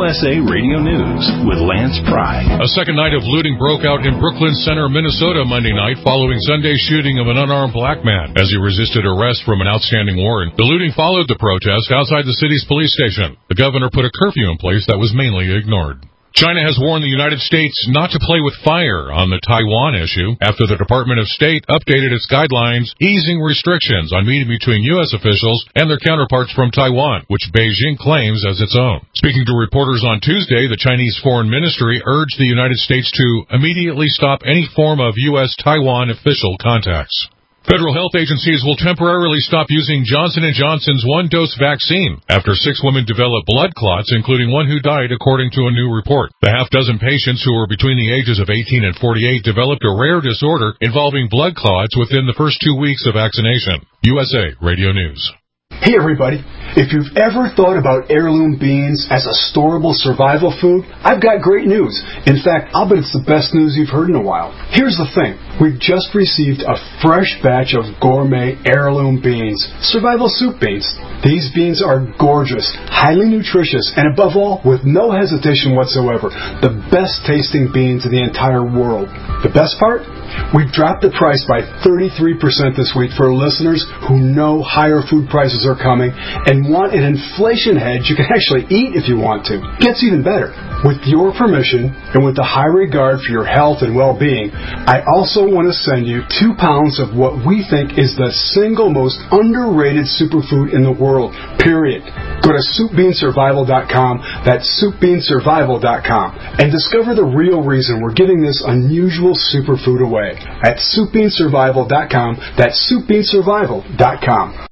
USA Radio News with Lance Pry. A second night of looting broke out in Brooklyn Center, Minnesota Monday night following Sunday's shooting of an unarmed black man as he resisted arrest from an outstanding warrant. The looting followed the protest outside the city's police station. The governor put a curfew in place that was mainly ignored. China has warned the United States not to play with fire on the Taiwan issue after the Department of State updated its guidelines, easing restrictions on meeting between U.S. officials and their counterparts from Taiwan, which Beijing claims as its own. Speaking to reporters on Tuesday, the Chinese Foreign Ministry urged the United States to immediately stop any form of U.S.-Taiwan official contacts. Federal health agencies will temporarily stop using Johnson & Johnson's one-dose vaccine after 6 women developed blood clots, including one who died, according to a new report. The half-dozen patients who were between the ages of 18 and 48 developed a rare disorder involving blood clots within the first 2 weeks of vaccination. USA Radio News. Hey everybody, if you've ever thought about heirloom beans as a storable survival food, I've got great news. In fact, I'll bet it's the best news you've heard in a while. Here's the thing. We've just received a fresh batch of gourmet heirloom beans, survival soup beans. These beans are gorgeous, highly nutritious, and above all, with no hesitation whatsoever, the best tasting beans in the entire world. The best part? We've dropped the price by 33% this week for listeners who know higher food prices are coming and want an inflation hedge you can actually eat if you want to. Gets even better. With your permission and with a high regard for your health and well-being, I also want to send you 2 pounds of what we think is the single most underrated superfood in the world, period. Go to SoupBeanSurvival.com, that's SoupBeanSurvival.com, and discover the real reason we're giving this unusual superfood away at SoupBeanSurvival.com, that's SoupBeanSurvival.com.